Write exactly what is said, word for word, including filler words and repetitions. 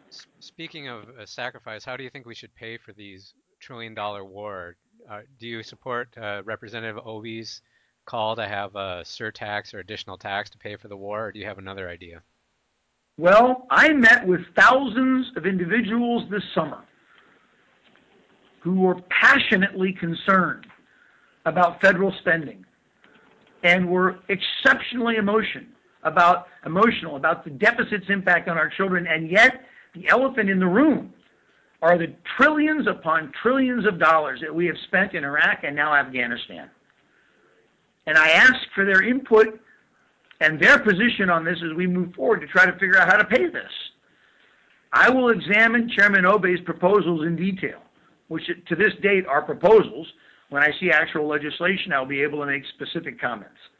S- Speaking of uh, sacrifice, how do you think we should pay for these trillion dollar war? Uh, do you support uh, Representative Obie's call to have a surtax or additional tax to pay for the war, or do you have another idea? Well, I met with thousands of individuals this summer who were passionately concerned about federal spending and were exceptionally emotion about emotional about the deficit's impact on our children, and yet the elephant in the room are the trillions upon trillions of dollars that we have spent in Iraq and now Afghanistan. And I ask for their input and their position on this as we move forward to try to figure out how to pay this. I will examine Chairman Obey's proposals in detail, which to this date are proposals. When I see actual legislation, I'll be able to make specific comments.